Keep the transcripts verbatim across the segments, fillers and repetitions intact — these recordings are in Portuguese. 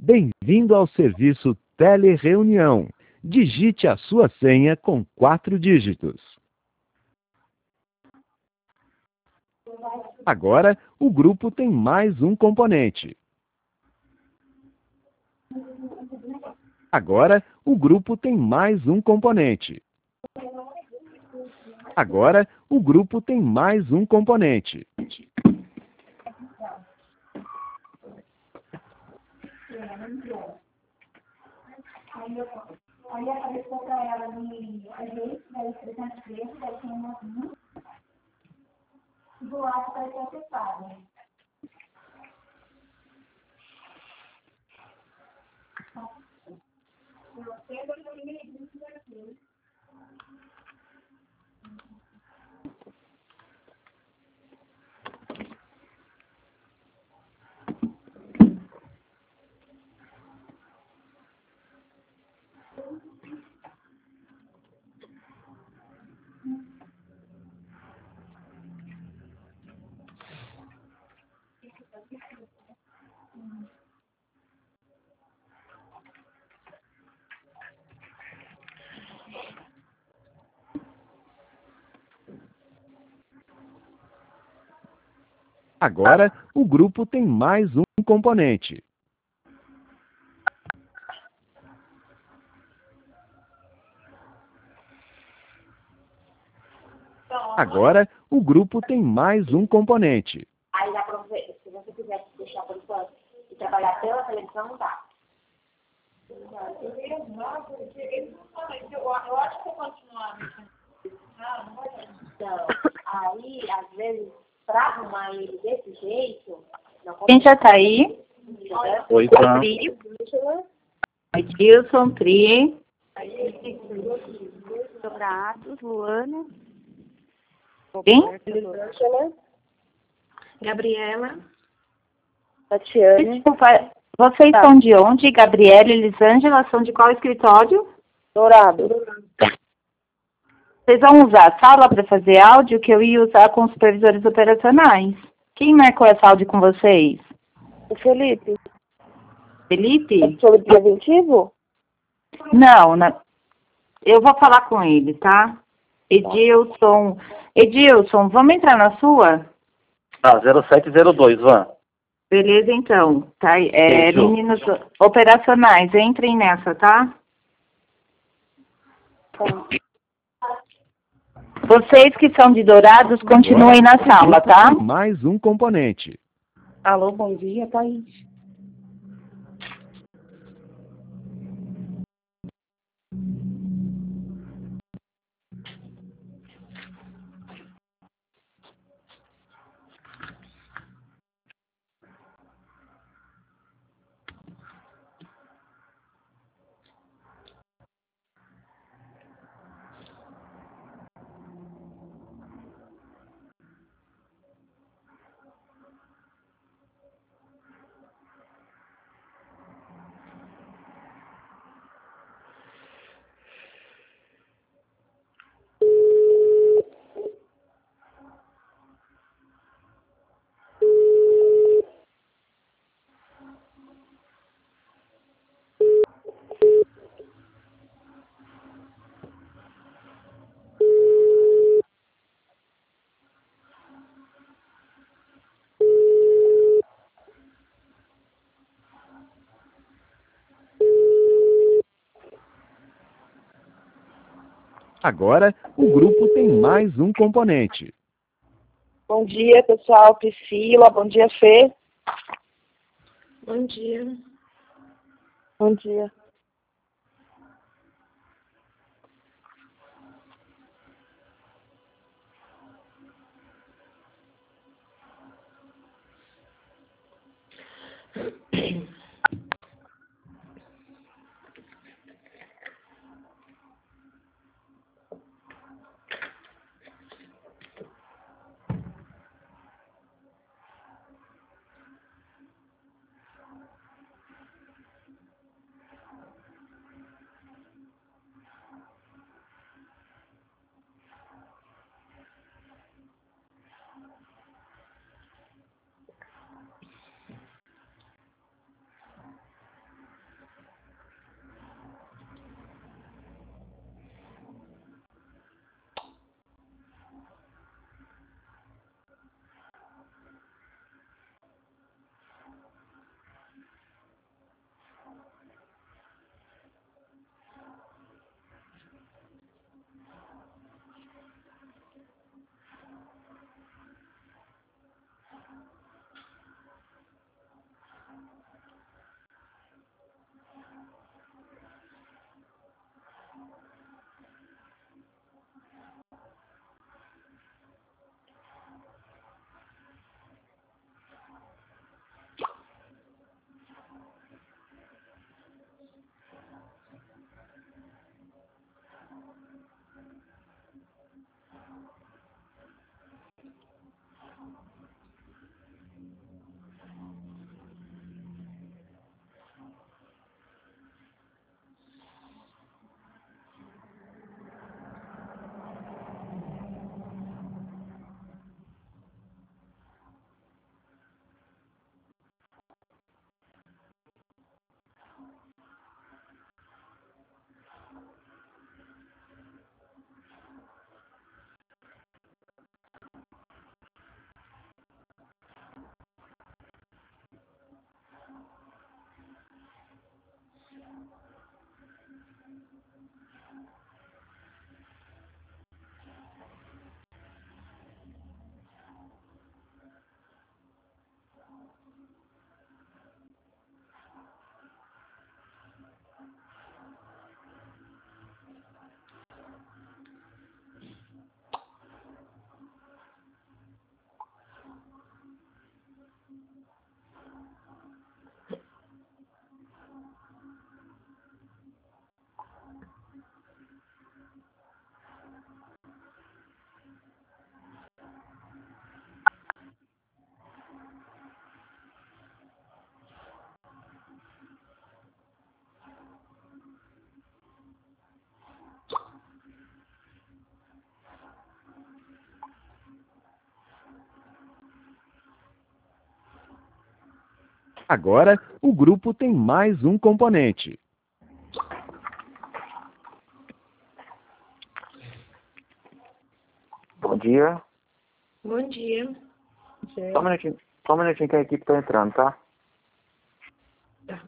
Bem-vindo ao serviço Telereunião. Digite a sua senha com quatro dígitos. Agora, o grupo tem mais um componente. Agora, o grupo tem mais um componente. Agora, o grupo tem mais um componente. Aí apareceu para ela de agente, daí trezentos e treze, daí tem um novinho. E do lado apareceu acessado. Agora, o grupo tem mais um componente. Agora, o grupo tem mais um componente. Aí dá para você, se você quiser deixar por enquanto e trabalhar pela televisão, não dá. Eu acho que eu continuar mexendo. Então, aí, às vezes, para arrumar ele desse jeito... Quem já tá aí? Oi, Fran. Oi, Dilson, Tri. Dobrados, Luana. Quem? Gabriela. Tatiane. Desculpa, vocês Tá. são de onde? Gabriela e Elisângela são de qual escritório? Dourado. Vocês vão usar a sala para fazer áudio que eu ia usar com os supervisores operacionais. Quem marcou essa áudio com vocês? O Felipe. Felipe? É sobre preventivo? Não, na- eu vou falar com ele, tá? Edilson. Edilson, vamos entrar na sua? Ah, zero sete zero dois, Van. Beleza, então. Tá, é, Beijo. meninos operacionais, entrem nessa, tá? Tá. Vocês que são de Dourados, continuem na sala, tá? Mais um componente. Alô, bom dia, Thaís. Agora, o grupo tem mais um componente. Bom dia, pessoal. Priscila. Bom dia, Fê. Bom dia. Bom dia. Agora, o grupo tem mais um componente. Bom dia. Bom dia. Só um minutinho, só um minutinho que a equipe tá entrando, tá? Tá.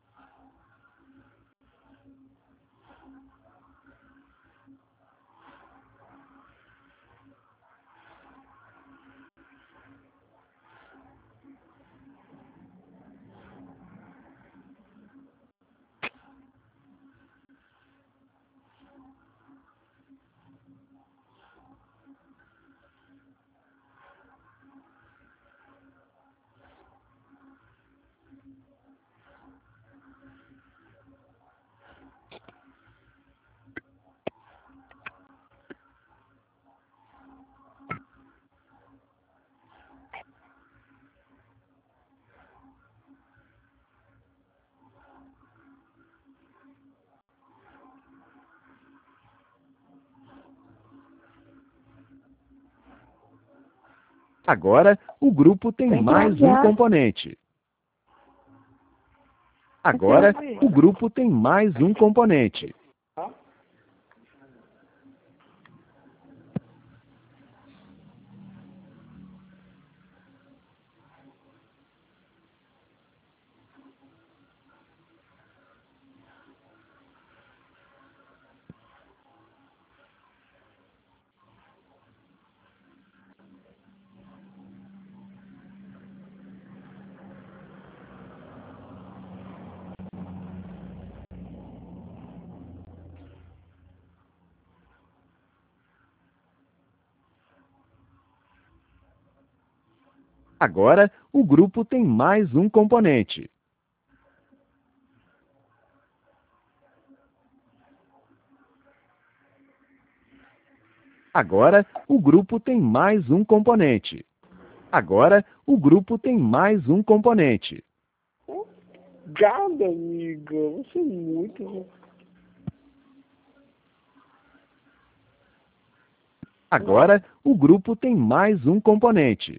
Agora, o grupo tem mais um componente. Agora, o grupo tem mais um componente. Agora, o grupo tem mais um componente. Agora, o grupo tem mais um componente. Agora, o grupo tem mais um componente. Obrigada, amiga. Você é muito... Agora, o grupo tem mais um componente.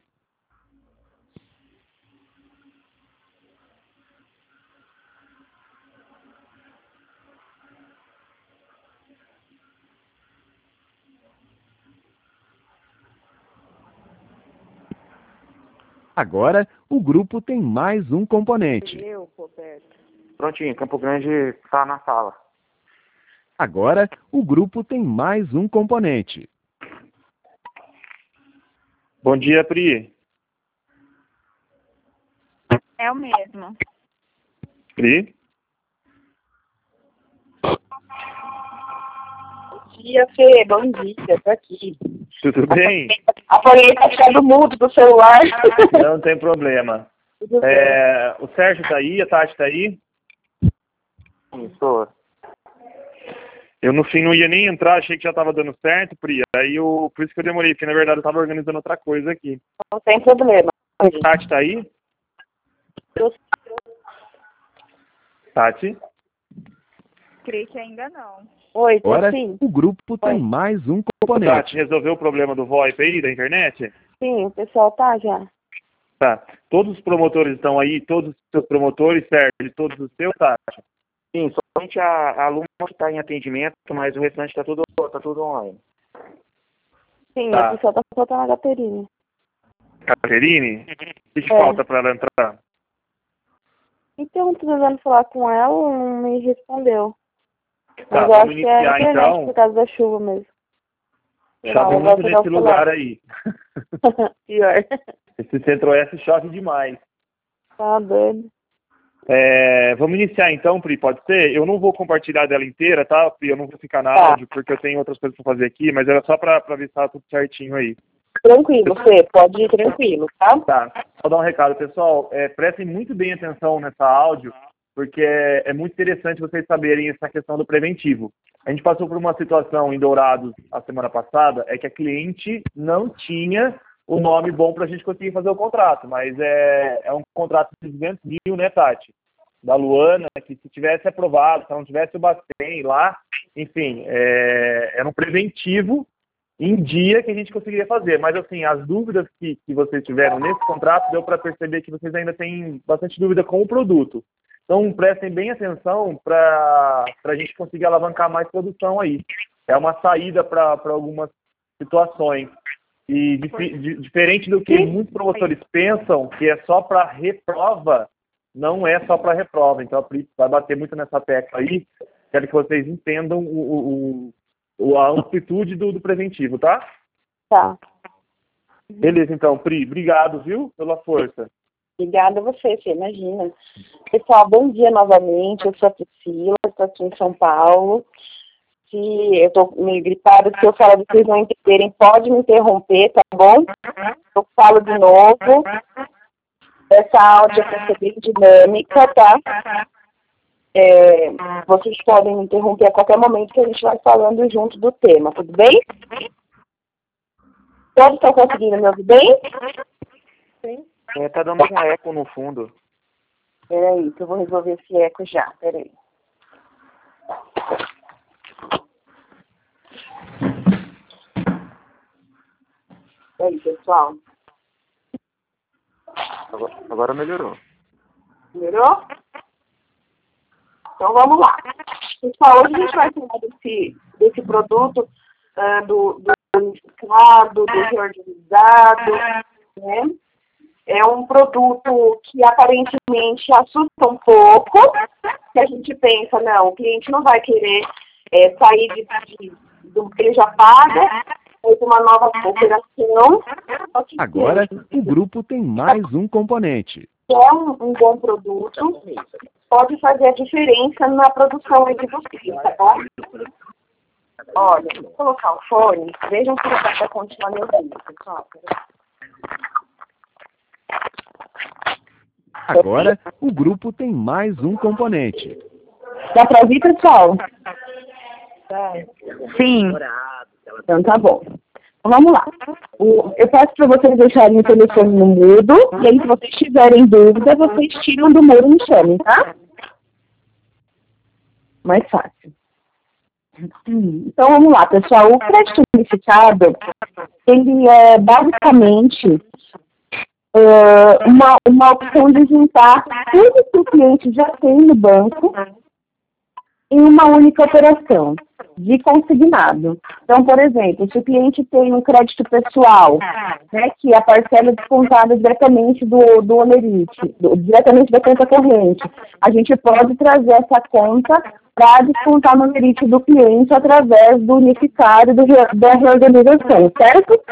Agora, o grupo tem mais um componente. Eu, Roberto. Prontinho, Campo Grande tá na sala. Agora, o grupo tem mais um componente. Bom dia, Pri. É o mesmo. Pri? Bom dia, Fê. Bom dia. Tô aqui. Tudo bem? Apaguei tá ficando mudo do celular. Não tem problema. É, o Sérgio tá aí, a Tati tá aí? Isso. Eu no fim não ia nem entrar, achei que já tava dando certo, Pri. Aí eu, por isso que eu demorei, porque na verdade eu tava organizando outra coisa aqui. Não tem problema. Tati tá aí? Tati? Creio que ainda não. Oi, tô Agora, sim. o grupo tem mais um componente. Tati, resolveu o problema do VoIP aí, da internet? Sim, o pessoal tá já. Tá. Todos os promotores estão aí, todos os seus promotores, Sérgio, todos os seus, Tati? Sim, somente a, a aluna que está em atendimento, mas o restante está tudo, tá tudo online. Sim, Tá. o pessoal tá faltando a Caterine. Caterine? O que, que É. falta para ela entrar? Então, tô tentando falar com ela, não me respondeu. Tá, Mas eu vamos acho que é a iniciar internet então. por causa da chuva mesmo. Chove Não, muito vai pegar nesse o lugar celular. aí. Pior. Esse centro-oeste chove demais. Tá doido. É, vamos iniciar então, Pri, pode ser? Eu não vou compartilhar dela inteira, tá, Pri? Eu não vou ficar na Tá. áudio, porque eu tenho outras coisas para fazer aqui, mas era só para ver se tá tudo certinho aí. Tranquilo, Fê, pode ir tranquilo, tá? Tá, só dar um recado, pessoal, é, prestem muito bem atenção nessa áudio, porque é, é muito interessante vocês saberem essa questão do preventivo. A gente passou por uma situação em Dourados a semana passada, é que a cliente não tinha o nome bom para a gente conseguir fazer o contrato, mas é, é um contrato de duzentos mil, né, Tati? Da Luana, que se tivesse aprovado, se não tivesse o Bacen lá, enfim, é, era um preventivo em dia que a gente conseguiria fazer. Mas, assim, as dúvidas que, que vocês tiveram nesse contrato, deu para perceber que vocês ainda têm bastante dúvida com o produto. Então, prestem bem atenção para a gente conseguir alavancar mais produção aí. É uma saída para algumas situações. E dif, di, diferente do que muitos professores pensam, que é só para reprova, não é só para reprova. Então, a Pri vai bater muito nessa tecla aí. Quero que vocês entendam o, o, a amplitude do, do preventivo, tá? Tá. Beleza, então, Pri. Obrigado, viu, pela força. Obrigada a você, você imagina. Pessoal, bom dia novamente. Eu sou a Priscila, estou aqui em São Paulo. Se eu estou meio gripada, se eu falar de vocês não entenderem, pode me interromper, tá bom? Eu falo de novo. Essa áudio é bem dinâmica, tá? É, vocês podem me interromper a qualquer momento que a gente vai falando junto do tema, tudo bem? Todos estão conseguindo me ouvir bem? Sim. É, tá dando um eco no fundo. Peraí, que eu vou resolver esse eco já, peraí. E aí, pessoal? Agora, agora melhorou. Melhorou? Então vamos lá. Pessoal, hoje a gente vai falar desse, desse produto uh, do, do unificado, do reorganizado, né? É um produto que aparentemente assusta um pouco, que a gente pensa, não, o cliente não vai querer é, sair de, de, do que ele já paga, ou de uma nova operação. Agora, o grupo tem mais um componente. É um, um bom produto, pode fazer a diferença na produção de vocês, tá bom? Olha, vou colocar o fone, vejam se dá para continuar me ouvindo, pessoal. Agora, o grupo tem mais um componente. Dá para ouvir, pessoal? Sim. Então tá bom. Então, vamos lá. O, eu peço para vocês deixarem o telefone no mudo, e aí se vocês tiverem dúvida, vocês tiram do mudo e me chamem, tá? Mais fácil. Então vamos lá, pessoal. O crédito unificado, ele é basicamente Uh, uma, uma opção de juntar tudo que o cliente já tem no banco em uma única operação de consignado. Então, por exemplo, se o cliente tem um crédito pessoal, né, que a parcela é descontada diretamente do, do olerite, do, diretamente da conta corrente, a gente pode trazer essa conta para descontar no olerite do cliente através do unificado do, da reorganização, certo?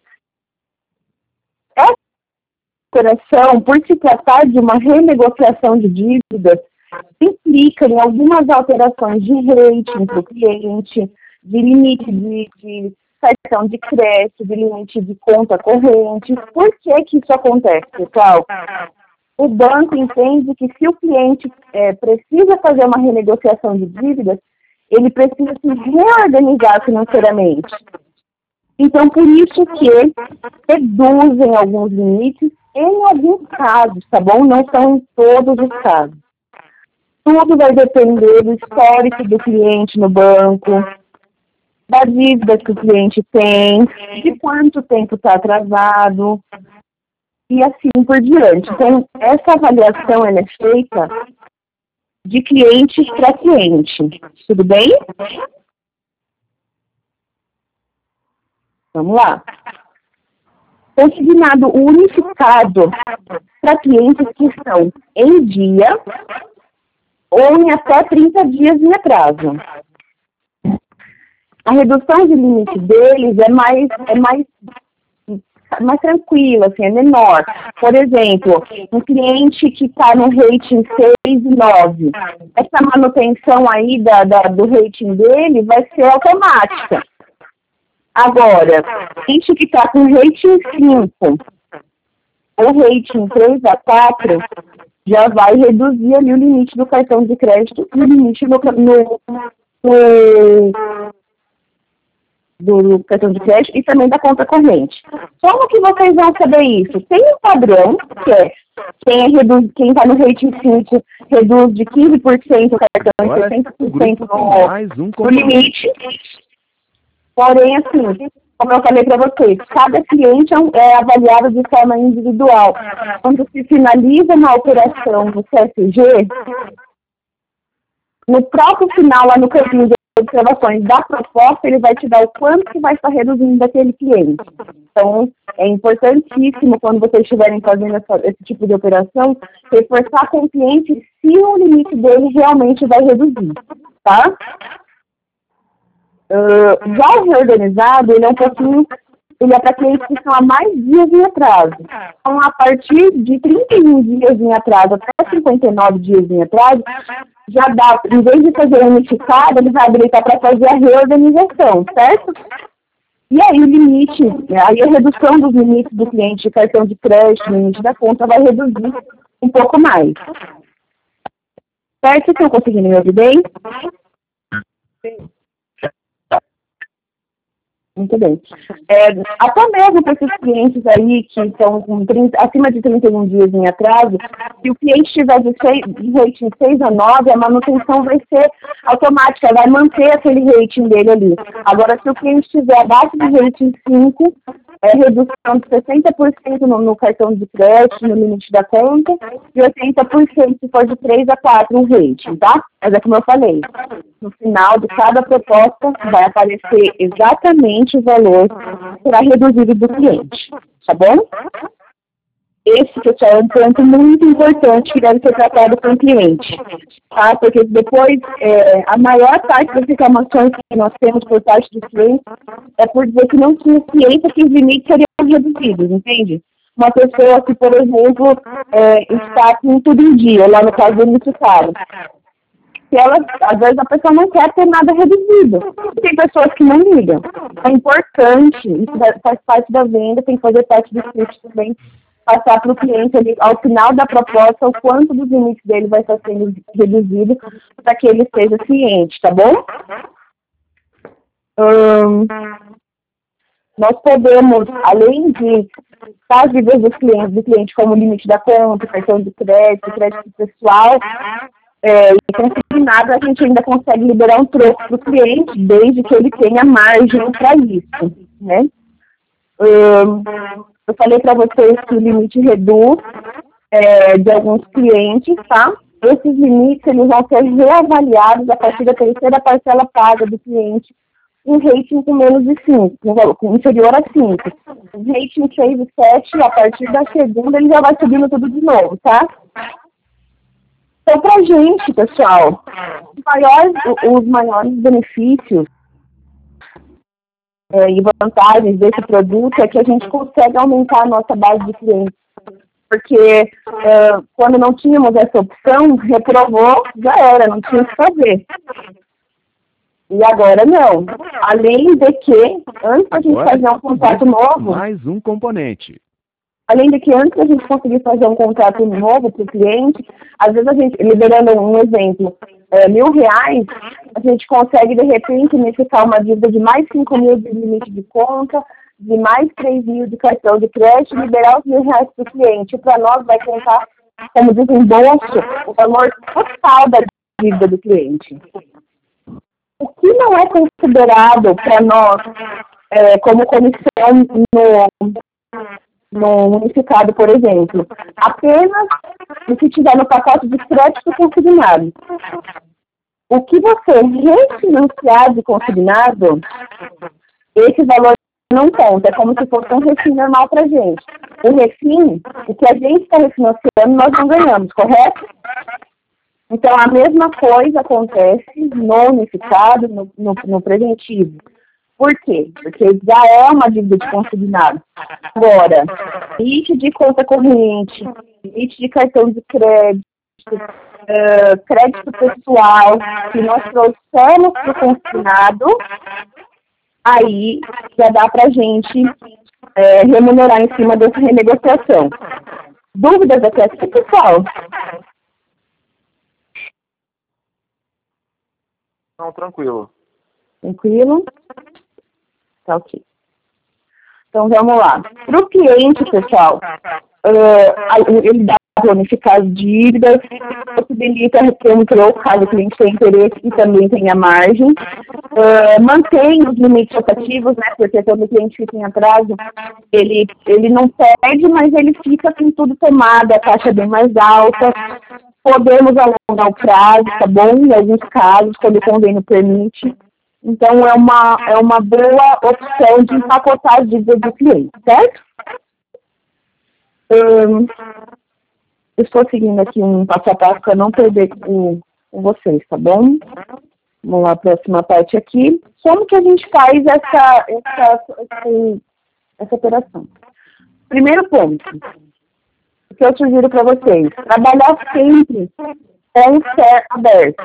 Essa operação, por se tratar de uma renegociação de dívidas, implica em algumas alterações de rating para o cliente, de limite de, de cartão de crédito, de limite de conta corrente. Por que que isso acontece, pessoal? O banco entende que se o cliente é, precisa fazer uma renegociação de dívidas, ele precisa se reorganizar financeiramente. Então, por isso que reduzem alguns limites em alguns casos, tá bom? Não são em todos os casos. Tudo vai depender do histórico do cliente no banco, da dívida que o cliente tem, de quanto tempo está atrasado, e assim por diante. Então, essa avaliação ela é feita de cliente para cliente. Tudo bem? Vamos lá. Consignado unificado para clientes que estão em dia ou em até trinta dias em atraso. A redução de limite deles é mais, é mais, mais tranquila, assim, é menor. Por exemplo, um cliente que está no rating seis e nove, essa manutenção aí da, da, do rating dele vai ser automática. Agora, cliente que está com rating cinco ou rating três a quatro, já vai reduzir ali o limite do cartão de crédito e o limite no, no, no, do cartão de crédito e também da conta corrente. Como que vocês vão saber isso? Tem um padrão, que é quem reduz, quem está no rating cinco reduz de quinze por cento o cartão e sessenta por cento no, mais um no limite. Porém, assim, como eu falei para vocês, cada cliente é, um, é avaliado de forma individual. Quando se finaliza uma operação no C S G, no próprio final, lá no campinho de observações da proposta, ele vai te dar o quanto que vai estar reduzindo daquele cliente. Então, é importantíssimo, quando vocês estiverem fazendo essa, esse tipo de operação, reforçar com o cliente se o limite dele realmente vai reduzir, tá? Uh, já o reorganizado, ele é um pouquinho, ele é para clientes que estão há mais dias em atraso. Então, a partir de trinta e um dias em atraso até cinquenta e nove dias em atraso, já dá, em vez de fazer unificado, ele vai habilitar para fazer a reorganização, certo? E aí o limite, aí a redução dos limites do cliente de cartão de crédito, limite da conta, vai reduzir um pouco mais. Certo? Estão conseguindo me ouvir bem? Sim. Muito bem. É, até mesmo para esses clientes aí que estão com trinta, acima de trinta e um dias em atraso, se o cliente tiver de, seis, de rating seis a nove, a manutenção vai ser automática, vai manter aquele rating dele ali. Agora, se o cliente tiver abaixo de rating cinco, é redução de sessenta por cento no, no cartão de crédito, no limite da conta, e oitenta por cento se for de três a quatro um rating, tá? Mas é como eu falei, no final de cada proposta vai aparecer exatamente o valor que será reduzido do cliente, tá bom? Esse, pessoal, é um ponto muito importante que deve ser tratado com o cliente, tá? Porque depois, é, a maior parte das reclamações que nós temos por parte dos clientes é por dizer que não tinha ciência que os limites seriam reduzidos, entende? Uma pessoa que, por exemplo, é, está com tudo em dia, lá no caso do unificado. Que ela, às vezes a pessoa não quer ter nada reduzido. Tem pessoas que não ligam. É importante, isso faz parte da venda, tem que fazer parte do script também, passar para o cliente ali, ao final da proposta, o quanto dos limites dele vai estar sendo reduzido para que ele seja ciente, tá bom? Hum, nós podemos, além de as dívidas dos clientes, do cliente como limite da conta, cartão de crédito, crédito pessoal, É, e consignado, a gente ainda consegue liberar um troco para o cliente, desde que ele tenha margem para isso, né? Um, eu falei para vocês que o limite reduz é, de alguns clientes, tá? Esses limites, eles vão ser reavaliados a partir da terceira parcela paga do cliente, um rating com menos de cinco, com inferior a cinco. Um rating seis e sete, a partir da segunda, ele já vai subindo tudo de novo, tá? Então, para a gente, pessoal, os maiores, os maiores benefícios é, e vantagens desse produto é que a gente consegue aumentar a nossa base de clientes. Porque é, quando não tínhamos essa opção, reprovou, já era, não tinha o que fazer. E agora não. Além de que, antes da gente fazer um contrato novo... Mais um componente. Além de que antes da gente conseguir fazer um contrato novo para o cliente, às vezes a gente, liberando um exemplo, é, mil reais, a gente consegue de repente unificar uma dívida de mais cinco mil de limite de conta, de mais três mil de cartão de crédito e liberar os mil reais para o cliente. Para nós vai contar como desembolso o valor total da dívida do cliente. O que não é considerado para nós é, como comissão no... no unificado, por exemplo, apenas o que tiver no pacote de crédito consignado. O que você refinanciar de consignado, esse valor não conta, é como se fosse um refim normal para a gente. O refim, o que a gente está refinanciando, nós não ganhamos, correto? Então, a mesma coisa acontece no unificado, no, no, no preventivo. Por quê? Porque já é uma dívida de consignado. Agora, limite de conta corrente, limite de cartão de crédito, uh, crédito pessoal, que nós trouxemos para o consignado, aí já dá para a gente é, remunerar em cima dessa renegociação. Dúvidas até aqui, pessoal? Não, tranquilo. Tranquilo? Tá ok. Então, vamos lá. Para o cliente, pessoal, uh, ele dá bonificar as dívidas, possibilita ter um troco caso o cliente tenha interesse e também tenha margem, uh, mantém os limites locativos, né, porque quando o cliente fica em atraso, ele, ele não perde, mas ele fica com tudo tomado, a taxa bem mais alta, podemos alongar o prazo, tá bom? Em alguns casos, quando o convênio permite. Então, é uma, é uma boa opção de empacotar as dívidas do cliente, certo? Um, estou seguindo aqui um passo a passo para não perder com, com vocês, tá bom? Vamos lá, próxima parte aqui. Como que a gente faz essa, essa, essa, essa operação? Primeiro ponto, o que eu sugiro para vocês, trabalhar sempre com o C E R aberto.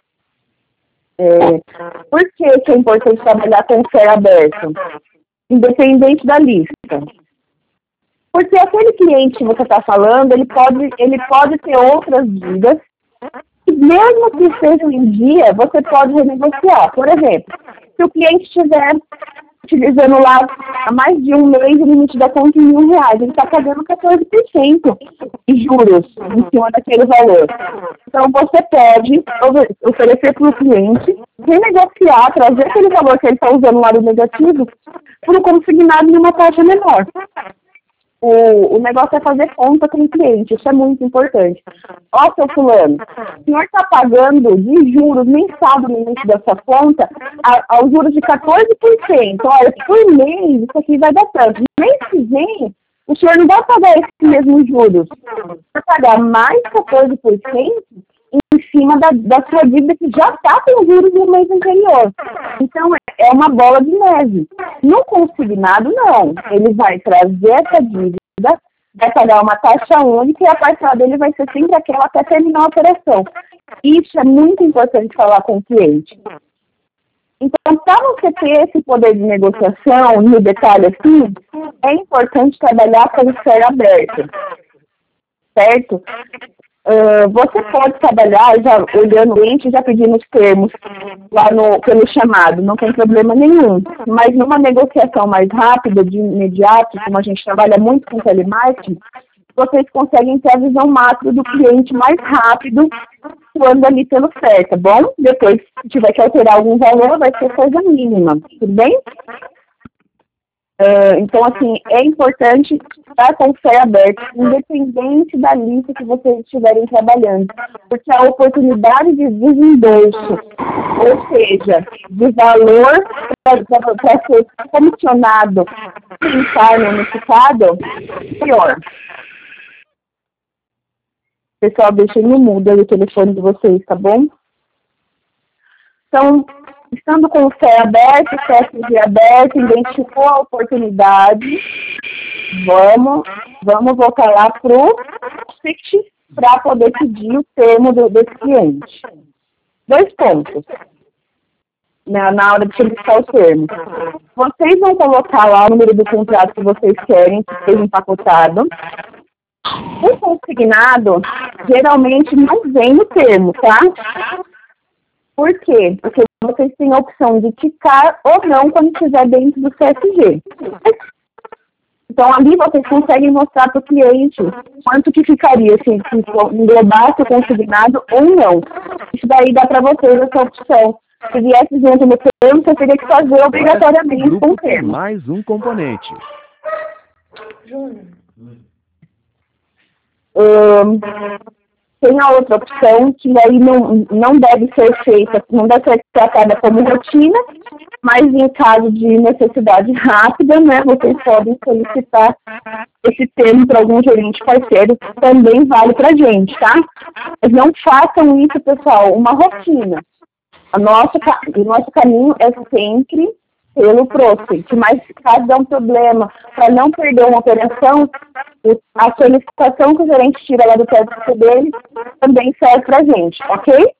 É, por que, que é importante trabalhar com o C E R aberto? Independente da lista. Porque aquele cliente que você está falando, ele pode, ele pode ter outras dívidas, e mesmo que seja em dia, você pode renegociar. Por exemplo, se o cliente estiver utilizando lá há mais de um mês o limite da conta em mil reais, ele está pagando quatorze por cento de juros em cima daquele valor. Então, você pode oferecer para o cliente, renegociar, trazer aquele valor que ele está usando lá do negativo, por um consignado em uma taxa menor. O, o negócio é fazer conta com o cliente, isso é muito importante. Ó, seu fulano, o senhor está pagando de juros mensal no início da sua conta a, aos juros de quatorze por cento. Olha, por mês isso aqui vai dar tanto. Mês que vem, o senhor não vai pagar esses mesmos juros. Vai pagar mais quatorze por cento em cima da, da sua dívida que já está com juros no mês anterior. Então, é uma bola de neve. No consignado, não. Ele vai trazer essa dívida, vai pagar uma taxa única e a parcela dele vai ser sempre aquela até terminar a operação. Isso é muito importante falar com o cliente. Então, para você ter esse poder de negociação, no detalhe assim, é importante trabalhar com o C E R aberto. Certo? Uh, você pode trabalhar já olhando o cliente e já pedindo os termos lá no, pelo chamado, não tem problema nenhum. Mas numa negociação mais rápida, de imediato, como a gente trabalha muito com telemarketing, vocês conseguem ter a visão macro do cliente mais rápido, quando ali pelo certo, tá bom? Depois, se tiver que alterar algum valor, vai ser coisa mínima, tudo bem? Uh, então, assim, é importante estar com o C E R aberto, independente da lista que vocês estiverem trabalhando, porque a oportunidade de desembolso, ou seja, de valor para ser comissionado sem estar unificado, é pior. Pessoal, deixem no mudo o telefone de vocês, tá bom? Então, estando com o C E R aberto, o C S G aberto, identificou a oportunidade, vamos, vamos voltar lá para o S I C para poder pedir o termo do, desse cliente. Dois pontos, na, na hora de solicitar o termo. Vocês vão colocar lá o número do contrato que vocês querem que seja empacotado. O consignado, geralmente, não vem no termo, tá? Por quê? Porque vocês têm a opção de ticar ou não quando estiver dentro do C S G. Então, ali vocês conseguem mostrar para o cliente quanto que ficaria se, se englobasse o consignado ou não. Isso daí dá para vocês essa opção. Se viesse junto no termo, você teria que fazer obrigatoriamente com o termo. Mais um componente. Um, tem a outra opção que aí não, não deve ser feita, não deve ser tratada como rotina, mas em caso de necessidade rápida, né, vocês podem solicitar esse termo para algum gerente parceiro, também vale para a gente, tá? Mas não façam isso, pessoal, uma rotina. A nossa, o nosso caminho é sempre pelo Process, mas caso dê um problema, para não perder uma operação, a solicitação que o gerente tira lá do teste dele também serve para a gente, ok?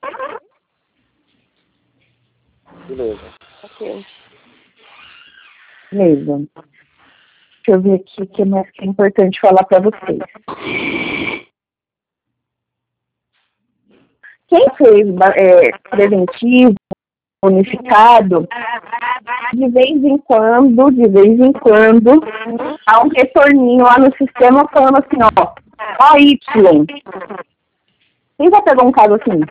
Beleza. Ok. Beleza. Deixa eu ver aqui o que é mais que é importante falar para vocês. Quem fez é, preventivo, unificado, de vez em quando, de vez em quando, há um retorninho lá no sistema falando assim, ó, O Y. Quem já pegou um caso assim?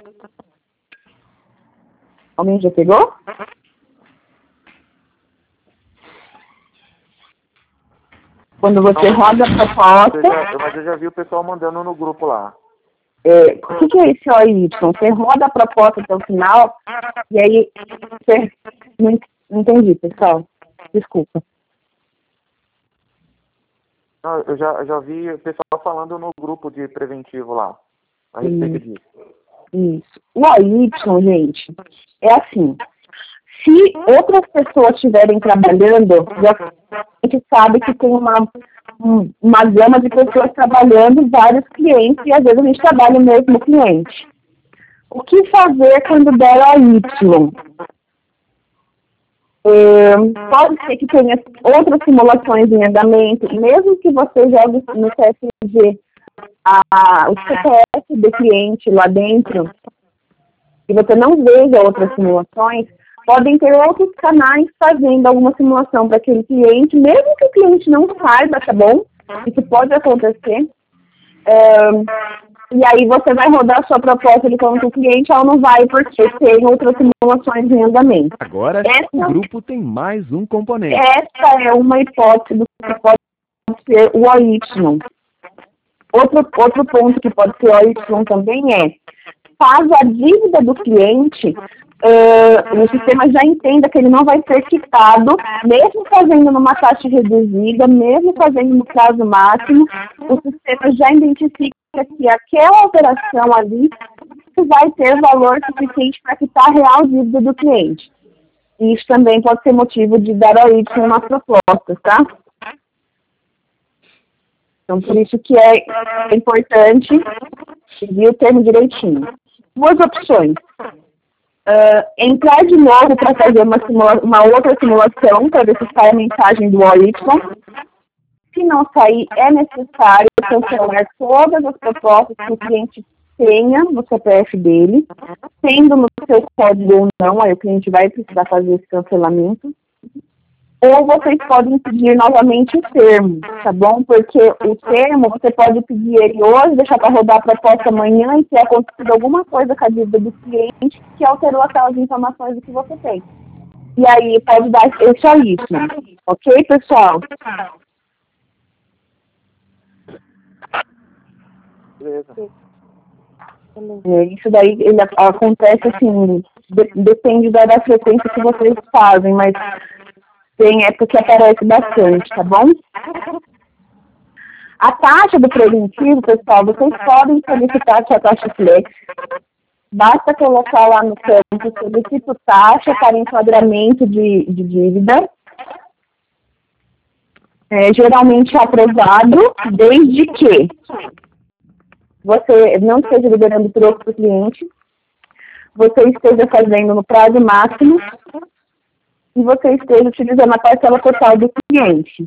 Alguém já pegou? Quando você roda a Eu proposta, já- mas eu já vi o pessoal mandando no grupo lá. é, o que, que é esse O Y? Você roda a proposta até o final, e aí você... Não, não entendi, pessoal. Desculpa. Não, eu já, eu já vi o pessoal falando no grupo de preventivo lá. A respeito Isso. disso. Isso. O O Y, gente, é assim. Se outras pessoas estiverem trabalhando, já- a gente sabe que tem uma, um- uma gama de pessoas trabalhando, vários clientes, e às vezes a gente trabalha o mesmo cliente. O que fazer quando der O Y? É, pode ser que tenha outras simulações em andamento, mesmo que você jogue no C F G a, o C P F do cliente lá dentro, e você não veja outras simulações, podem ter outros canais fazendo alguma simulação para aquele cliente, mesmo que o cliente não saiba, tá bom? Isso pode acontecer. É, e aí você vai rodar a sua proposta de como o cliente, ela não vai, porque tem outras simulações em andamento. Agora, Essa- o grupo tem mais um componente. Essa é uma hipótese do que pode ser o O Y. Outro, outro ponto que pode ser O Y também é, caso a dívida do cliente, uh, o sistema já entenda que ele não vai ser quitado, mesmo fazendo numa taxa reduzida, mesmo fazendo no prazo máximo, o sistema já identifica que aquela operação ali vai ter valor suficiente para quitar a real dívida do cliente. Isso também pode ser motivo de dar O Y nas propostas, tá? Então, por isso que é importante seguir o termo direitinho. Duas opções. Uh, entrar de novo para fazer uma, simula uma outra simulação para ver se sai a mensagem do O Y. Se não sair, é necessário cancelar todas as propostas que o cliente tenha no C P F dele, tendo no seu código ou não, aí o cliente vai precisar fazer esse cancelamento. Ou vocês podem pedir novamente o termo, tá bom? Porque o termo, você pode pedir ele hoje, deixar para rodar a proposta amanhã e ter acontecido alguma coisa com a dívida do cliente que alterou aquelas informações que você tem. E aí pode dar esse O Y. Ok, pessoal? Beleza. É, isso daí ele acontece assim, de, depende da, da frequência que vocês fazem, mas tem época que aparece bastante, tá bom? A taxa do preventivo, pessoal, vocês podem solicitar aqui a taxa flex. Basta colocar lá no campo, solicito taxa para enquadramento de, de dívida. É, geralmente é aprovado, desde que você não esteja liberando troco para o cliente, você esteja fazendo no prazo máximo e você esteja utilizando a parcela total do cliente.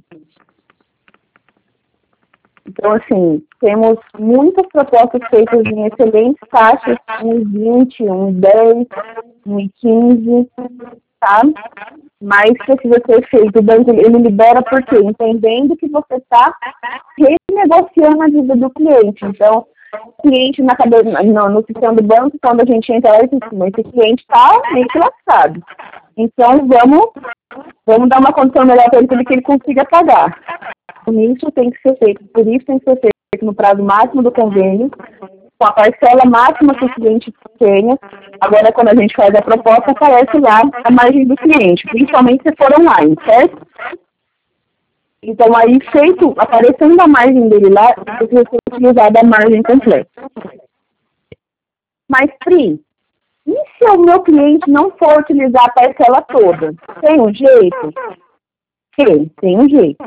Então, assim, temos muitas propostas feitas em excelentes taxas, um e vinte, um e dez, um e quinze, tá? Mas precisa ser feito, o banco ele libera por quê? Entendendo que você está renegociando a dívida do cliente. Então, o cliente na cabeça, no, no sistema do banco, quando a gente entra lá, esse cliente está meio que lascado. Então, vamos, vamos dar uma condição melhor para ele, para que ele consiga pagar. Isso tem que ser feito, por isso tem que ser feito no prazo máximo do convênio, com a parcela máxima que o cliente tenha. Agora, quando a gente faz a proposta, aparece lá a margem do cliente, principalmente se for online, certo? Então, aí, feito, aparecendo a margem dele lá, precisa ser utilizada a margem completa. Mas, Pri, e se o meu cliente não for utilizar a parcela toda? Tem um jeito? Tem, tem um jeito.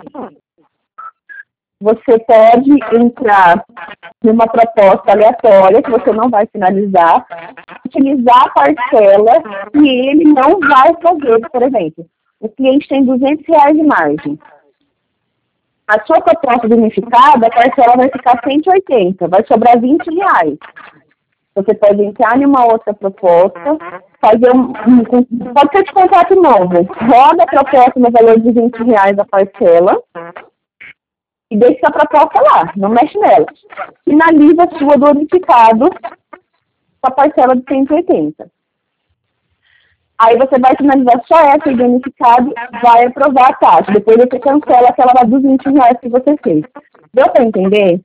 Você pode entrar numa proposta aleatória que você não vai finalizar, utilizar a parcela que ele não vai fazer, por exemplo. O cliente tem duzentos reais de margem. A sua proposta unificada, a parcela vai ficar cento e oitenta, vai sobrar vinte reais. Você pode entrar em uma outra proposta, fazer um, um pode ser de contrato novo, roda a proposta no valor de vinte reais a parcela, e deixa a proposta lá, não mexe nela. Finaliza a sua do unificado com a parcela de cento e oitenta. Aí você vai finalizar só essa do unificado, vai aprovar a taxa. Depois você cancela aquela lá dos vinte reais que você fez. Deu para entender?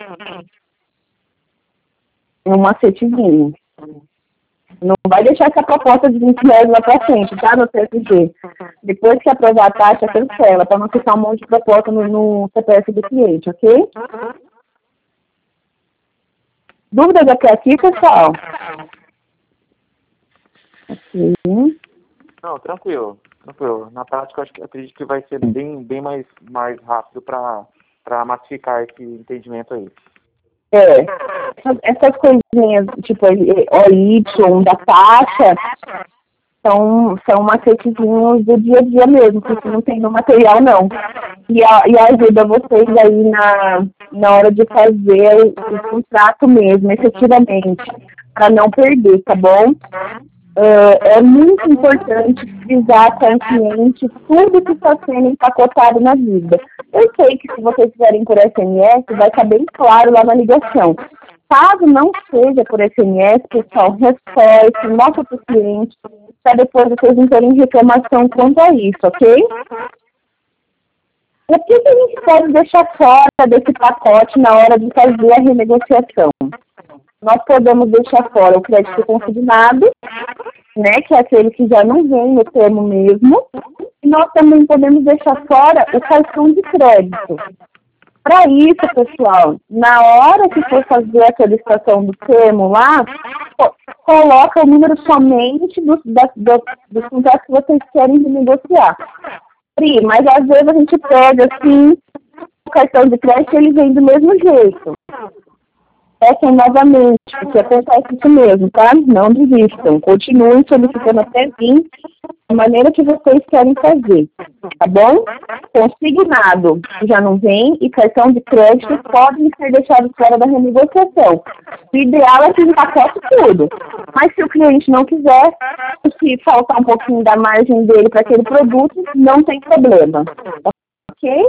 Um macetezinho. Não vai deixar essa proposta de vinte reais lá para frente, tá? No C F G. Depois que aprovar a taxa, cancela, para não ficar um monte de proposta no, no C P F do cliente, ok? Dúvidas até aqui, pessoal? Ok. Não, tranquilo, tranquilo. Na prática, eu acho que, acredito que vai ser bem, bem mais, mais rápido para massificar esse entendimento aí. É, essas coisinhas, tipo, O Y, da taxa, são, são macetezinhos do dia a dia mesmo, porque não tem no material, não. E, a, e ajuda vocês aí na, na hora de fazer o, o contrato mesmo, efetivamente, para não perder, tá bom? Uh, é muito importante frisar com o cliente tudo que está sendo empacotado na dívida. Eu sei que se vocês fizerem por S M S, vai estar bem claro lá na ligação. Caso não seja por S M S, pessoal, reforce, mostra para o cliente, para depois vocês não terem reclamação quanto a isso, ok? O que a gente pode deixar fora desse pacote na hora de fazer a renegociação? Nós podemos deixar fora o crédito consignado, né, que é aquele que já não vem no termo mesmo, e nós também podemos deixar fora o cartão de crédito. Para isso, pessoal, na hora que for fazer a solicitação do termo lá, coloca o número somente dos, das, dos, dos contratos que vocês querem negociar. Pri, mas às vezes a gente pega assim, o cartão de crédito ele vem do mesmo jeito. Peçam novamente, porque acontece isso mesmo, tá? Não desistam. Continuem solicitando até vir da maneira que vocês querem fazer, tá bom? Consignado já não vem e cartão de crédito podem ser deixados fora da renegociação. O ideal é que empacote tudo. Mas se o cliente não quiser, se faltar um pouquinho da margem dele para aquele produto, não tem problema. Ok?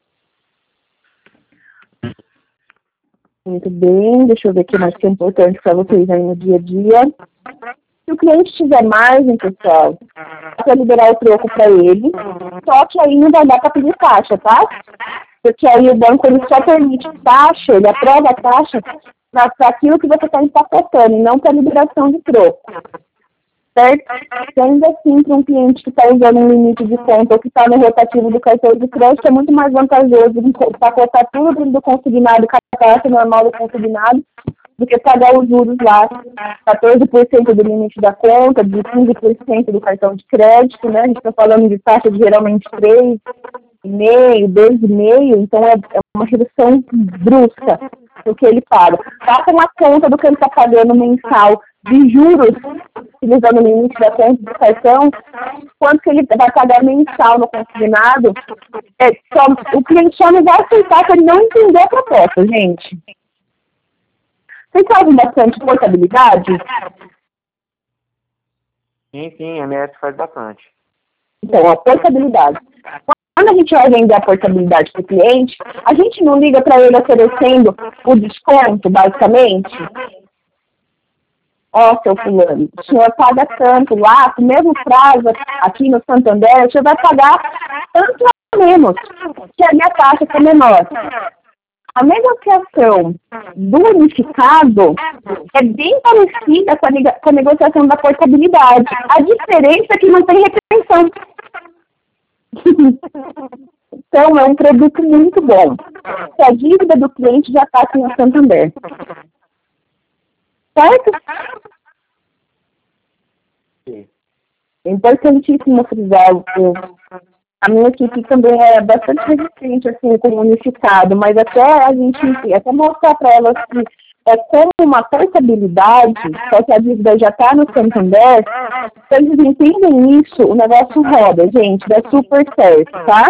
Muito bem, deixa eu ver o que mais que é importante para vocês aí no dia a dia. Se o cliente tiver margem, pessoal, dá para liberar o troco para ele, só que aí não vai dar para pedir taxa, tá? Porque aí o banco ele só permite taxa, ele aprova a taxa para aquilo que você está empacotando e não para liberação de troco. Certo? E ainda assim, para um cliente que está usando um limite de conta ou que está no rotativo do cartão de crédito, é muito mais vantajoso empacotar tudo do consignado, taxa normal do consignado, do que pagar os juros lá, quatorze por cento do limite da conta, de quinze por cento do cartão de crédito, né? A gente está falando de taxa de geralmente três vírgula cinco, dois vírgula cinco, então é, é uma redução brusca do que ele paga. Faça uma conta do que ele está pagando mensal de juros, utilizando o limite da conta do cartão, quanto que ele vai pagar mensal no consignado, é, só, o cliente só não vai aceitar se ele não entender a proposta, gente. Vocês fazem bastante portabilidade? Sim, sim, a M S faz bastante. Então, a portabilidade. Quando a gente vai vender a portabilidade para o cliente, a gente não liga para ele oferecendo o desconto, basicamente? Ó, oh, seu fulano, o senhor paga tanto lá, no mesmo prazo aqui no Santander, o senhor vai pagar tanto a menos, que a minha taxa é menor. A negociação do unificado é bem parecida com a, com a negociação da portabilidade. A diferença é que não tem retenção. Então, é um produto muito bom. A dívida do cliente já está aqui no Santander. Certo? Sim. É importantíssimo frisar. A minha equipe também é bastante resistente assim, com o unificado, mas até a gente até mostrar para elas que é como uma portabilidade, só que a dívida já está no Santander, se eles entendem isso, o negócio roda, gente, dá super certo, tá?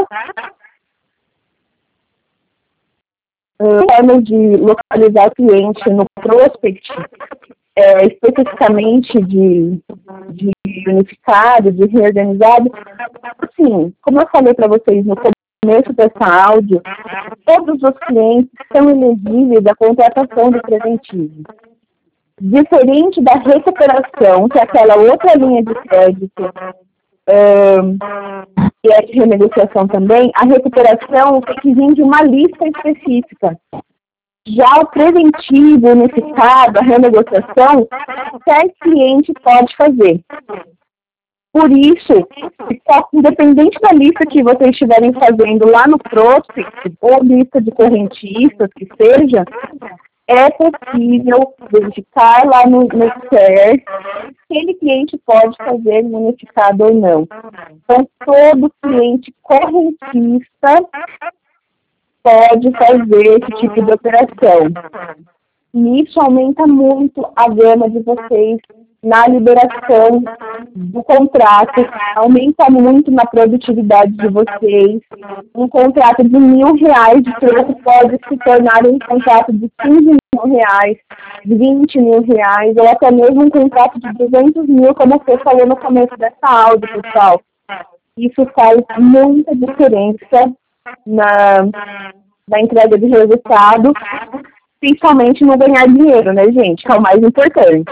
Forma de localizar o cliente no prospect, é, especificamente de, de unificado, de reorganizado, assim, como eu falei para vocês no começo dessa áudio, todos os clientes são elegíveis à contratação do preventivo. Diferente da recuperação, que é aquela outra linha de crédito, um, que é de renegociação também, a recuperação tem que vir de uma lista específica. Já o preventivo, nesse caso, a renegociação, qualquer cliente pode fazer. Por isso, independente da lista que vocês estiverem fazendo lá no Prospect, ou lista de correntistas, que seja, é possível verificar lá no, no C E R se aquele cliente pode fazer bonificado ou não. Então, todo cliente correntista pode fazer esse tipo de operação. E isso aumenta muito a gama de vocês na liberação do contrato, aumenta muito na produtividade de vocês. Um contrato de mil reais de troco pode se tornar um contrato de quinze mil reais, de vinte mil reais, ou até mesmo um contrato de duzentos mil, como você falou no começo dessa áudio, pessoal. Isso faz muita diferença na, na entrega de resultado, principalmente no ganhar dinheiro, né, gente? Que é o mais importante.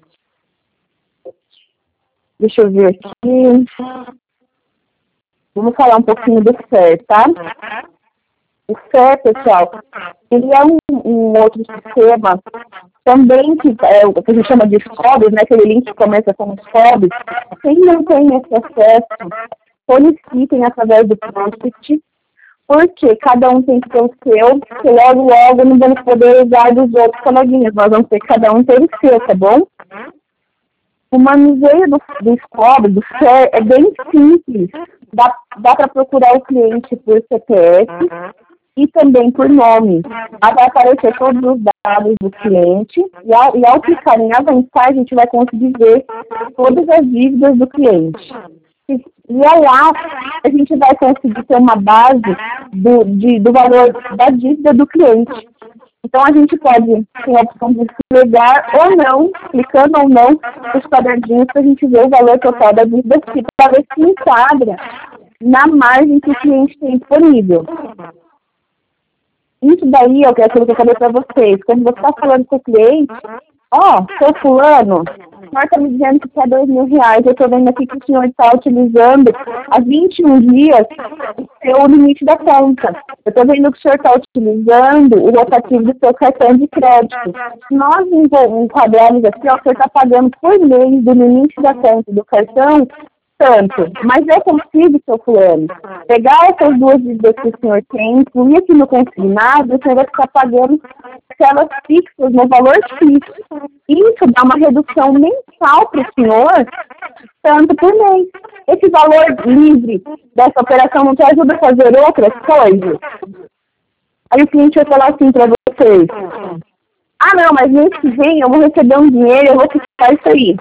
Deixa eu ver aqui. Vamos falar um pouquinho do F E R, tá? O F E R, pessoal, ele é um, um outro sistema também que, é, o que a gente chama de S C O Bs, né? Aquele link que começa com S C O Bs. Quem não tem esse acesso, solicitem através do Prospect, porque cada um tem que ter o seu, porque logo, logo não vamos poder usar dos outros coleguinhas. Nós vamos ter que cada um ter o seu, tá bom? O manuseio do, do S C O B, do F E R, é bem simples. Dá, dá para procurar o cliente por C P F e também por nome. Aí vai aparecer todos os dados do cliente e ao, e ao clicar em avançar, a gente vai conseguir ver todas as dívidas do cliente. E, e é lá a gente vai conseguir ter uma base do, de, do valor da dívida do cliente. Então, a gente pode ter a opção de pegar ou não, clicando ou não, os quadradinhos para a gente ver o valor total da dívida, para ver se enquadra na margem que o cliente tem disponível. Isso daí é aquilo que eu falei para vocês. Quando você está falando com o cliente, ó, oh, seu fulano, o senhor está me dizendo que quer dois mil reais, eu estou vendo aqui que o senhor está utilizando há vinte e um dias o seu limite da conta. Eu estou vendo que o senhor está utilizando o rotativo do seu cartão de crédito. Nós enquadramos aqui, ó, o senhor está pagando por mês do limite da conta do cartão tanto, mas eu consigo, seu fulano, pegar essas duas dívidas que o senhor tem, incluir aqui no consignado, o senhor vai ficar pagando aquelas fixas no valor fixo. Isso dá uma redução mensal para o senhor, tanto por mês. Esse valor livre dessa operação não te ajuda a fazer outras coisas? Aí o cliente vai falar assim para vocês: ah, não, mas mês que vem eu vou receber um dinheiro, eu vou fixar isso aí.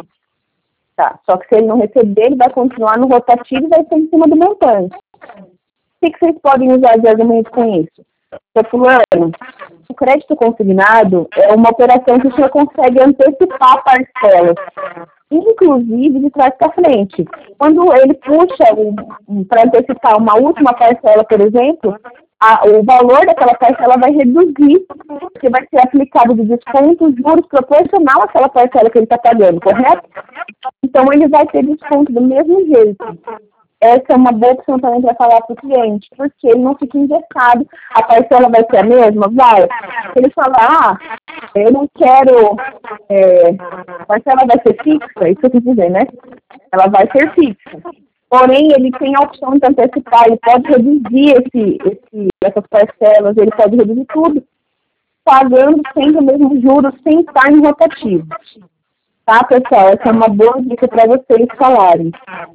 Tá, só que se ele não receber, ele vai continuar no rotativo e vai ser em cima do montante. O que, que vocês podem usar de argumento com isso? Seu fulano, o crédito consignado é uma operação que o senhor consegue antecipar parcelas, inclusive de trás para frente. Quando ele puxa um, para antecipar uma última parcela, por exemplo, a, o valor daquela parcela vai reduzir, porque vai ser aplicado de desconto, juros proporcional àquela parcela que ele está pagando, correto? Então, ele vai ter desconto do mesmo jeito. Essa é uma boa opção também para falar para o cliente, porque ele não fica engessado. A parcela vai ser a mesma? Vai. Se ele falar, ah, eu não quero, é, a parcela vai ser fixa, isso que eu quis dizer, né? Ela vai ser fixa. Porém, ele tem a opção de antecipar, ele pode reduzir esse, esse, essas parcelas, ele pode reduzir tudo, pagando sempre o mesmo juros, sem estar em rotativo. Tá, pessoal? Essa é uma boa dica para vocês falarem.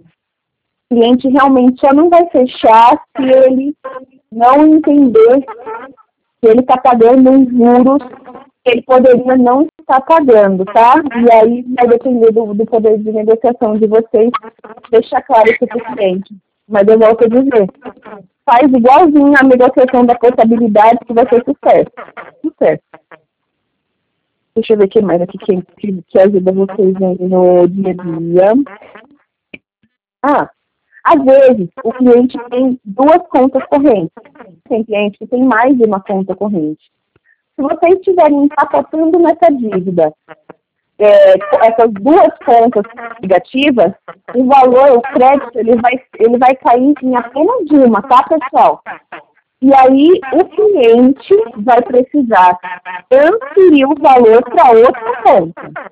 O cliente realmente só não vai fechar se ele não entender que ele está pagando uns juros que ele poderia não estar pagando, tá? E aí vai depender do, do poder de negociação de vocês, deixar claro isso para o cliente. Mas eu volto a dizer, faz igualzinho a negociação da portabilidade que vai ser sucesso. Sucesso. Deixa eu ver o que mais aqui que, que, que ajuda vocês aí no dia a dia. Ah, Às vezes, o cliente tem duas contas correntes. Tem cliente que tem mais de uma conta corrente. Se vocês estiverem empacotando nessa dívida, é, essas duas contas negativas, o valor, o crédito, ele vai, ele vai cair em apenas de uma, tá, pessoal? E aí, o cliente vai precisar transferir o valor para outra conta.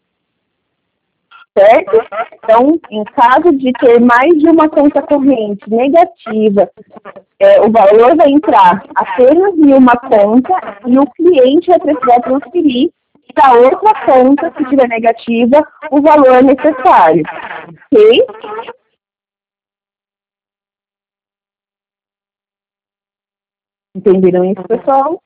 Certo? Então, em caso de ter mais de uma conta corrente negativa, é, o valor vai entrar apenas em uma conta e o cliente vai precisar transferir para outra conta, se tiver negativa, o valor necessário. Ok? Entenderam isso, pessoal?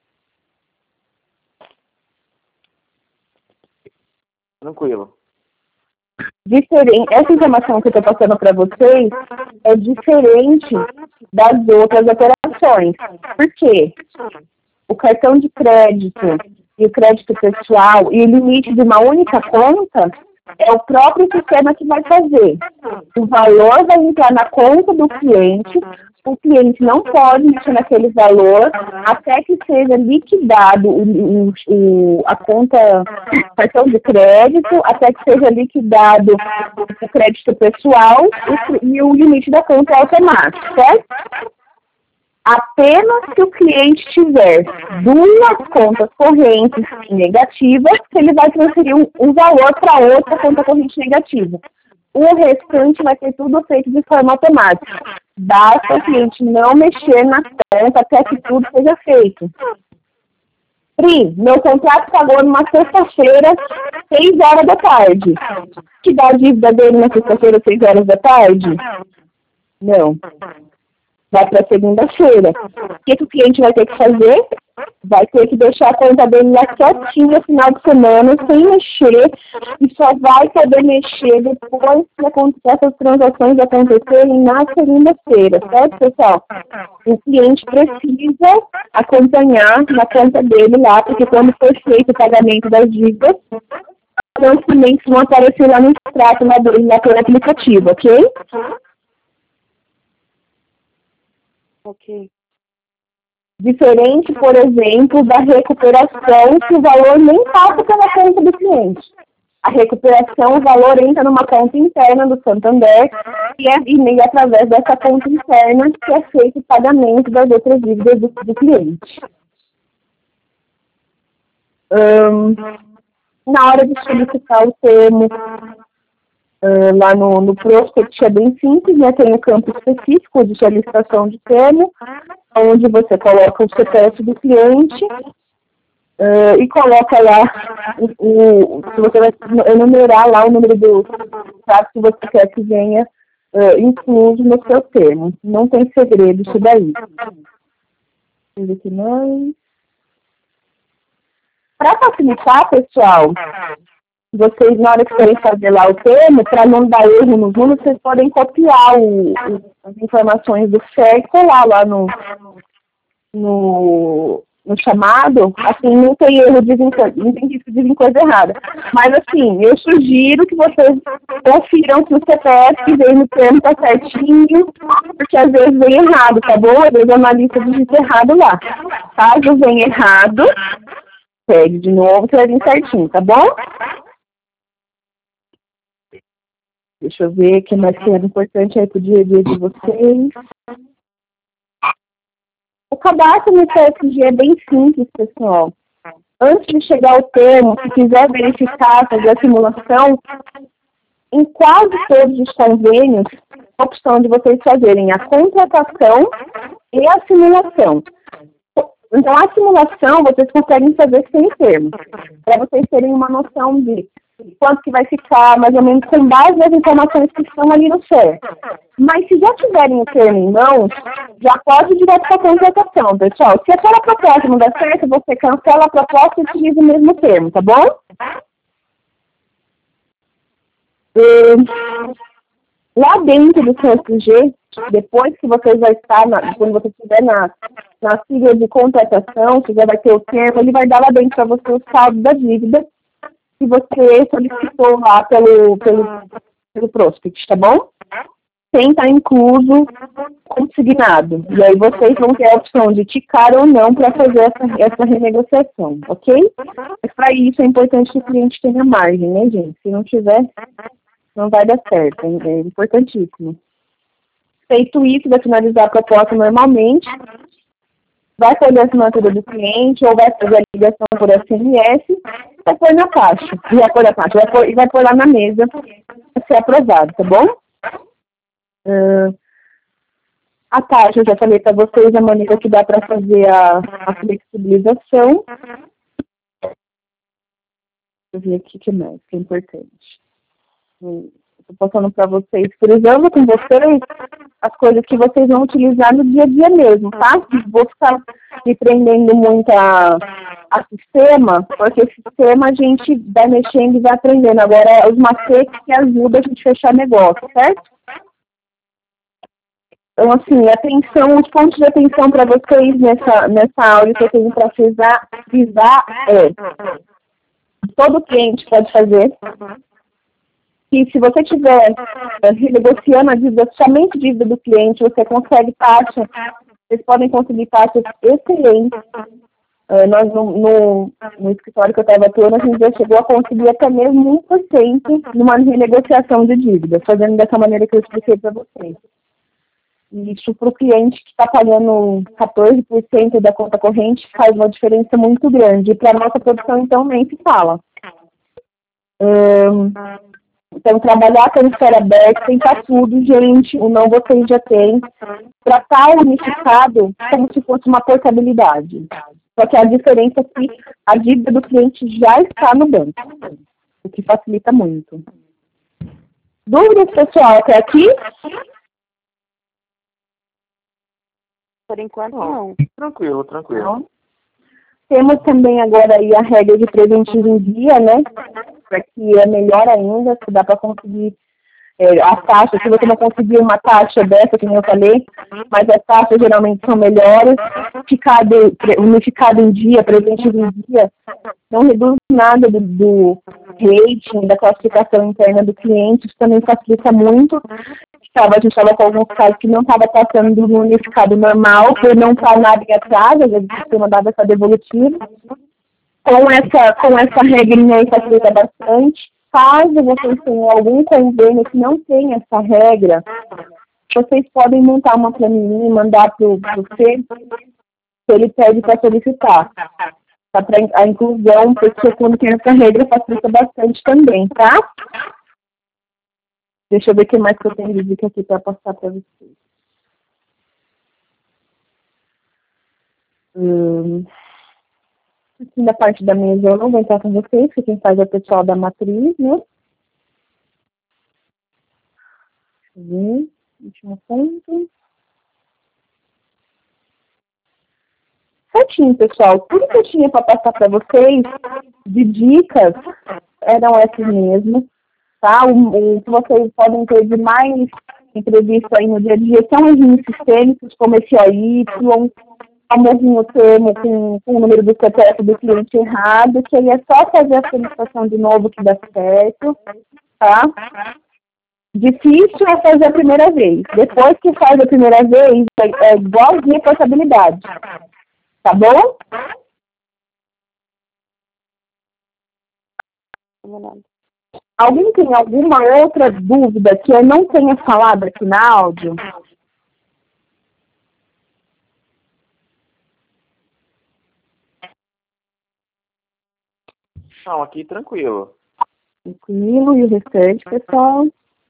Tranquilo. Diferente, essa informação que eu estou passando para vocês é diferente das outras operações. Por quê? O cartão de crédito e o crédito pessoal e o limite de uma única conta é o próprio sistema que vai fazer. O valor vai entrar na conta do cliente, o cliente não pode mexer naquele valor até que seja liquidado o, o, o, a conta, cartão de crédito, até que seja liquidado o crédito pessoal e, e o limite da conta é automático, certo? Apenas se o cliente tiver duas contas correntes negativas, ele vai transferir um, um valor para outra conta corrente negativa. O restante vai ser tudo feito de forma automática. Basta o cliente não mexer na conta até que tudo seja feito. Pri, meu contrato pagou numa sexta-feira, seis horas da tarde. Que dá a dívida dele na sexta-feira, seis horas da tarde? Não. Vai para segunda-feira. O que, que o cliente vai ter que fazer? Vai ter que deixar a conta dele lá quietinha no final de semana, sem mexer, e só vai poder mexer depois que essas transações acontecerem na segunda-feira, certo, pessoal? O cliente precisa acompanhar na conta dele lá, porque quando for feito o pagamento das dívidas, os transferimentos vão aparecer lá no extrato lá do, lá pelo aplicativo, ok? Ok. Diferente, por exemplo, da recuperação, que o valor nem passa pela conta do cliente. A recuperação, o valor entra numa conta interna do Santander e é e meio através dessa conta interna que é feito o pagamento das outras dívidas do, do cliente. Um, na hora de solicitar o termo, Uh, lá no, no prospect é bem simples, né? Tem um campo específico de solicitação de termo, onde você coloca o C P F do cliente uh, e coloca lá, o, o, se você vai enumerar lá o número do contrato que você quer que venha uh, incluso no seu termo. Não tem segredo isso daí. Para facilitar, pessoal, vocês, na hora que forem fazer lá o termo, para não dar erro nos números, vocês podem copiar o, o, as informações do C E R e colar lá no, no, no chamado. Assim, não tem erro, de vir, não tem risco de vir coisa errada. Mas, assim, eu sugiro que vocês confiram que o C P F que vem no termo está certinho, porque às vezes vem errado, tá bom? Às vezes a analista digita errado lá. Caso venha errado, segue de novo, que vai vir certinho, tá bom? Deixa eu ver o que mais que era importante aí para o dia a dia de vocês. O cadastro no C S G é bem simples, pessoal. Antes de chegar ao termo, se quiser verificar, fazer a simulação, em quase todos os convênios, a opção de vocês fazerem a contratação e a simulação. Então, a simulação vocês conseguem fazer sem termo, para vocês terem uma noção de quanto que vai ficar, mais ou menos, com base nas informações que estão ali no C E R. Mas se já tiverem o termo em mãos, já pode ir direto para a contratação, pessoal. Se aquela proposta não der certo, você cancela a proposta e utiliza o mesmo termo, tá bom? E, lá dentro do C S G, depois que você vai estar, na, quando você estiver na, na sigla de contratação, que já vai ter o termo, ele vai dar lá dentro para você o saldo da dívida que você solicitou lá pelo, pelo, pelo prospect, tá bom? sem estar incluso consignado. E aí vocês vão ter a opção de ticar ou não para fazer essa, essa renegociação, ok? Mas para isso é importante que o cliente tenha margem, né, gente? Se não tiver, não vai dar certo, é importantíssimo. Feito isso, vai finalizar a proposta normalmente, vai fazer a assinatura do cliente ou vai fazer a ligação por S M S, vai pôr na caixa, e vai pôr na caixa, vai pôr, e vai pôr lá na mesa para ser aprovado, tá bom? Uh, a taxa, eu já falei para vocês a maneira que dá para fazer a, a flexibilização. Deixa eu ver aqui o que mais, que é importante. Estou passando para vocês, frisando com vocês as coisas que vocês vão utilizar no dia a dia mesmo, tá? Vou ficar me prendendo muito a, a sistema, porque sistema a gente vai mexendo e vai aprendendo. Agora, é os macetes que ajudam a gente a fechar negócio, certo? Então, assim, atenção, os pontos de atenção para vocês nessa, nessa aula que eu tenho para frisar, frisar é: todo cliente pode fazer. E se você estiver renegociando a dívida, somente dívida do cliente, você consegue taxa, vocês podem conseguir taxas excelentes. Uh, nós, no, no, no escritório que eu estava atuando, a gente já chegou a conseguir até mesmo um por cento numa renegociação de dívida, fazendo dessa maneira que eu expliquei para vocês. Isso para o cliente que está pagando quatorze por cento da conta corrente faz uma diferença muito grande. E para a nossa produção, então, nem se fala. Um, Então, trabalhar com a esfera aberta, tentar tudo, gente, o não vocês já têm. Tratar unificado como se fosse uma portabilidade. Só que a diferença é que a dívida do cliente já está no banco, o que facilita muito. Dúvidas, pessoal, até aqui? Por enquanto, não. Tranquilo, tranquilo. Não. Temos também agora aí a regra de preventivo em dia, né? Para que é melhor ainda, se dá para conseguir é, a taxa, se você não conseguir uma taxa dessa, como eu falei, mas as taxas geralmente são melhores, ficado, unificado em dia, preventivo em dia, não reduz nada do, do rating, da classificação interna do cliente, isso também facilita muito. A gente estava com alguns casos que não estava passando do unificado normal, por não estar nada em atraso, às vezes o sistema dava essa devolutiva. Com essa, com essa regrinha aí facilita bastante. Caso vocês tenham algum convênio que não tenha essa regra, vocês podem montar uma planilha e mandar para o C, que ele pede para solicitar. Tá, para a inclusão, porque quando tem essa regra facilita bastante também, tá? Deixa eu ver o que mais que eu tenho de dica aqui para passar para vocês. Hum, aqui na parte da mesa eu não vou entrar com vocês, porque quem faz é o pessoal da matriz, né? Deixa eu ver. Último ponto. Certinho, pessoal. Tudo que eu tinha para passar para vocês de dicas eram essas mesmo. Tá? O, o que vocês podem ter de mais entrevista aí no dia a dia são regimes sistêmicos, como esse O Y, famosinho termo com, com o número do C P F do cliente errado, que aí é só fazer a solicitação de novo que dá certo, tá? Difícil é fazer a primeira vez. Depois que faz a primeira vez, é, é igualzinho a portabilidade. Tá bom? Alguém tem alguma outra dúvida que eu não tenha falado aqui na áudio? Não, aqui tranquilo. Tranquilo, e o restante, pessoal?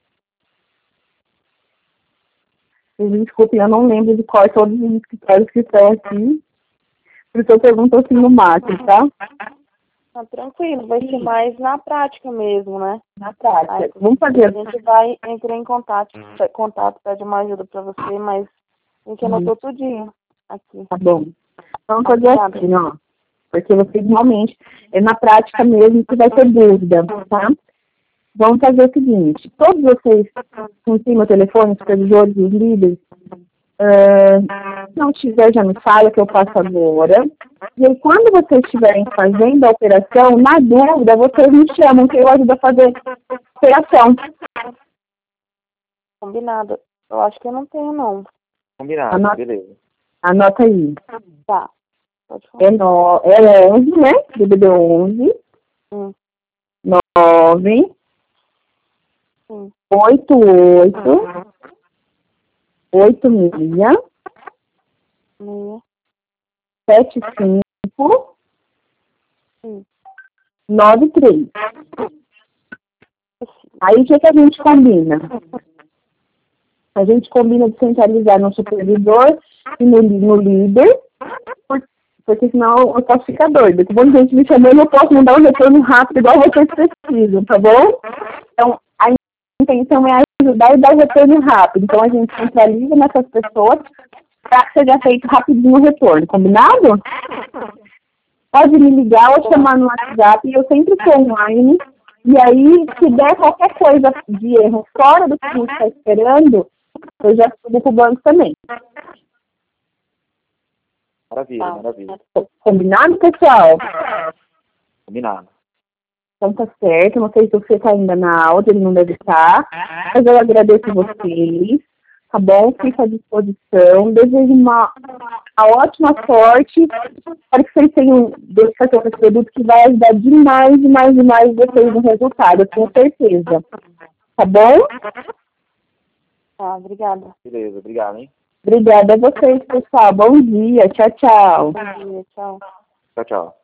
Vocês me desculpem, eu não lembro de quais todos os escritórios que estão aqui. Por isso eu pergunto assim no máximo, tá? Tá tranquilo, vai ser mais na prática mesmo, né? Na prática. Aí, vamos fazer. A gente vai entrar em contato, contato, pede uma ajuda pra você, mas a gente anotou tudinho aqui. Tá bom. Vamos fazer assim, ó. Porque vocês realmente, é na prática mesmo que vai ter dúvida, tá? Vamos fazer o seguinte, todos vocês que têm meu telefone, os supervisores, os líderes, uh, se não tiver, já me fala que eu faço agora. E aí, quando vocês estiverem fazendo a operação, na dúvida, vocês me chamam que eu ajudo a fazer a operação. Combinado. Eu acho que eu não tenho, não. Combinado, Anota. beleza. Anota aí. Tá. Pode falar. É, no, é onze, né? D D D onze. Hum. nove. Sim. oito oito. oito seis. Meia. sete cinco. Sim. nove três. Aí o que, que a gente combina? A gente combina de centralizar no supervisor e no, no líder, por, porque senão eu posso ficar doida. Como a gente me chamou, eu não posso mandar um retorno rápido igual vocês precisam, tá bom? Então, a intenção é ajudar e dar o retorno rápido. Então, a gente centraliza nessas pessoas para que seja feito rapidinho o retorno, combinado? Pode me ligar ou chamar no WhatsApp, eu sempre estou online. E aí, se der qualquer coisa de erro fora do que a gente está esperando, eu já subo para o banco também. Maravilha, Tá. maravilha. Combinado, pessoal? Combinado. Então tá certo, não sei se você está ainda na aula, ele não deve estar, mas eu agradeço vocês, tá bom? Fico à disposição, desejo uma, uma ótima sorte, espero que vocês tenham dedicação esse produto que vai ajudar demais, demais, demais vocês no resultado, eu tenho certeza. Tá bom? Tá, obrigada. Beleza, obrigado, hein? Obrigada a vocês, pessoal. Bom dia. Tchau, tchau. Bom dia, tchau. Tchau, tchau.